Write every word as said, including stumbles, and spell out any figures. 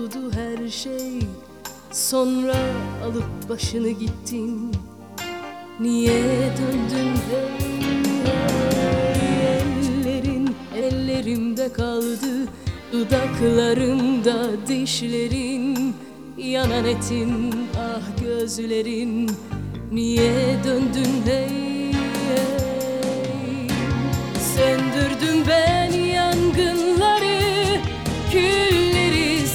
oldu her şey. Sonra alıp başını gittin. Niye döndün hey hey? Ellerin ellerimde kaldı, dudaklarımda dişlerin, yanan etin ah gözlerin. Niye döndün hey